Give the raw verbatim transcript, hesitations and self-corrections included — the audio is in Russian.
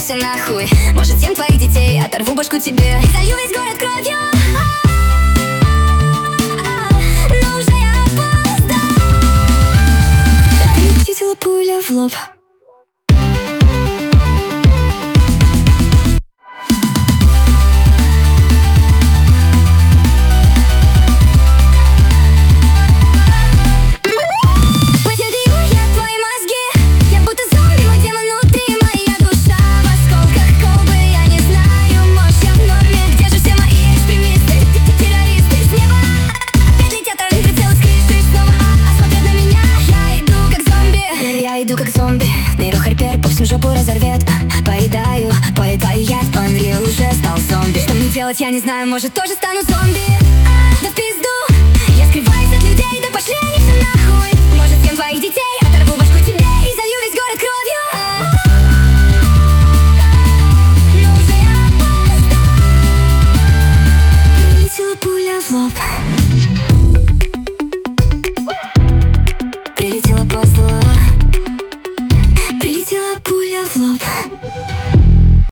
все нахуй. Может, всем твоих детей оторву башку тебе и залью весь город кровью. Но уже я опоздал. Прилетела пуля в лоб. Я иду как зомби, нейрохарпер по всю жопу разорвет. Поедаю, поедаю я, Unreal уже стал зомби. Что мне делать, я не знаю, может тоже стану зомби. Да в пизду, я скрываюсь от людей, да пошли они все нахуй. Может, всем твоих детей